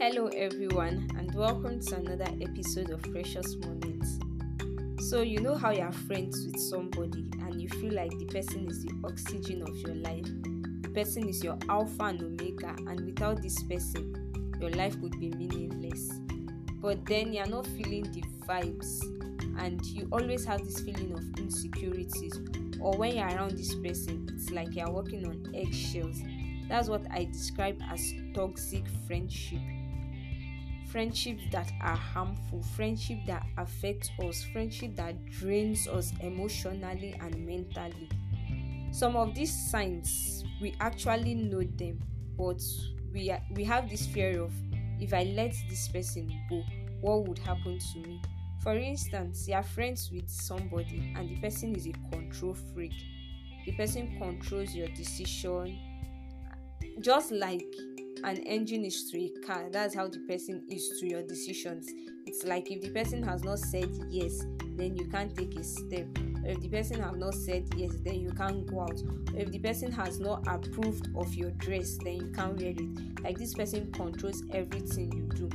Hello, everyone, and welcome to another episode of Precious Moments. So, you know how you're friends with somebody and you feel like the person is the oxygen of your life, the person is your alpha and omega, and without this person, your life would be meaningless. But then you're not feeling the vibes, and you always have this feeling of insecurities, or when you're around this person, it's like you're walking on eggshells. That's what I describe as toxic friendship. Friendships that are harmful, friendship that affect us, friendship that drains us emotionally and mentally. Some of these signs, we actually know them, but we have this fear of, if I let this person go, what would happen to me? For instance, you are friends with somebody and the person is a control freak. The person controls your decision, just like an engine is to a car. That's how the person is to your decisions. It's like if the person has not said yes, then you can't take a step. Or if the person have not said yes, then you can't go out. Or if the person has not approved of your dress, then you can't wear it. Like, this person controls everything you do.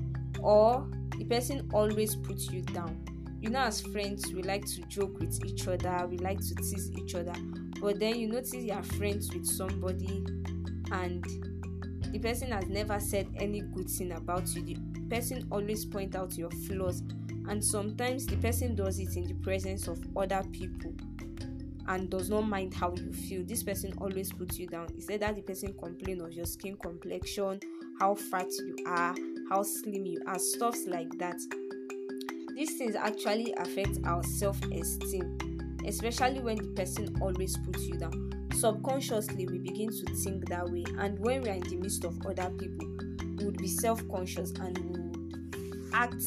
Or the person always puts you down. You know, as friends, we like to joke with each other, we like to tease each other. But then you notice you are friends with somebody and the person has never said any good thing about you. The person always point out your flaws, and sometimes the person does it in the presence of other people and does not mind how you feel. This person always puts you down. It's either the person complain of your skin complexion, how fat you are, how slim you are, stuff like that. These things actually affect our self-esteem, especially when the person always puts you down. Subconsciously, we begin to think that way, and when we are in the midst of other people, we would be self-conscious and we would act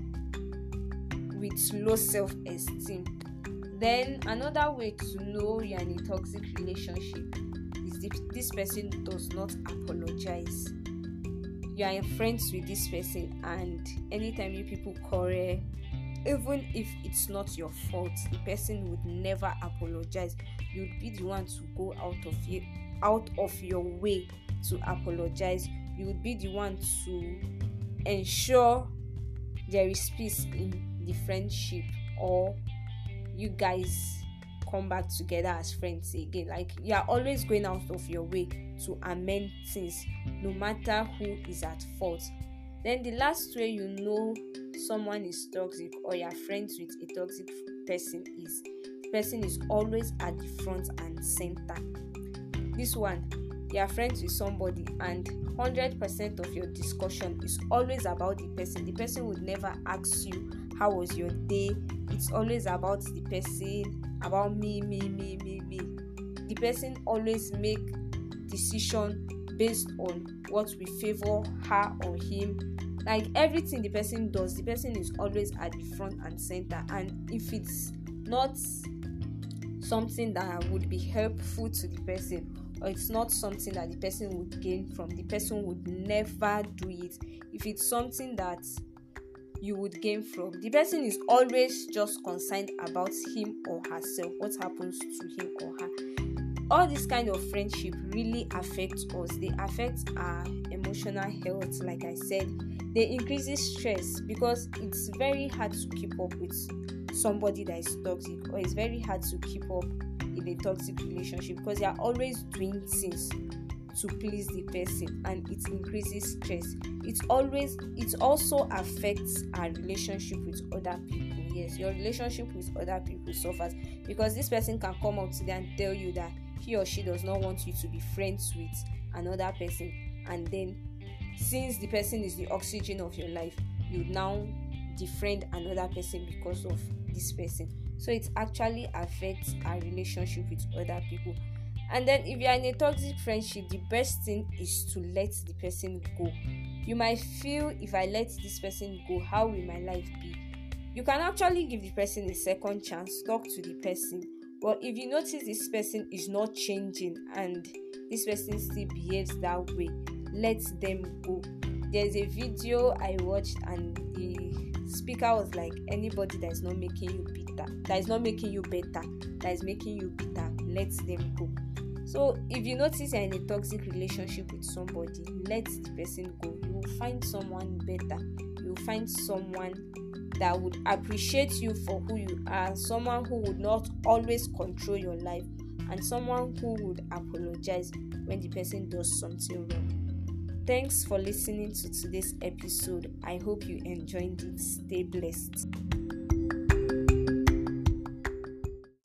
with low self-esteem. Then another way to know you're in a toxic relationship is if this person does not apologize. You are friends with this person, and anytime you people quarrel, even if it's not your fault, the person would never apologize. You'd be the one to go out of your way to apologize. You would be the one to ensure there is peace in the friendship, or you guys come back together as friends again. Like, you are always going out of your way to amend things, no matter who is at fault. Then the last way you know someone is toxic or you're friends with a toxic person is the person is always at the front and center. This one, you're friends with somebody and 100% of your discussion is always about the person. The person would never ask you, how was your day? It's always about the person, about me. The person always make decision based on what we favor her or him. Like, everything the person does, the person is always at the front and center. And if it's not something that would be helpful to the person, or it's not something that the person would gain from, the person would never do it. If it's something that you would gain from, the person is always just concerned about him or herself, what happens to him or her. All this kind of friendship really affects us. They affect our emotional health. Like I said, they increase stress because it's very hard to keep up with somebody that is toxic, or it's very hard to keep up in a toxic relationship because they are always doing things to please the person, and it increases stress. It also affects our relationship with other people. Yes, your relationship with other people suffers because this person can come up today and tell you that he or she does not want you to be friends with another person, and then since the person is the oxygen of your life, you now defriend another person because of this person. So it actually affects our relationship with other people. And then if you are in a toxic friendship, the best thing is to let the person go. You might feel, if I let this person go, how will my life be? You can actually give the person a second chance, talk to the person. But if you notice this person is not changing and this person still behaves that way, let them go. There's a video I watched and the speaker was like, anybody that is not making you better, that is not making you better, that is making you bitter, let them go. So if you notice you're in a toxic relationship with somebody, let the person go. You will find someone better. You will find someone that would appreciate you for who you are, someone who would not always control your life, and someone who would apologize when the person does something wrong. Thanks for listening to today's episode. I hope you enjoyed it. Stay blessed.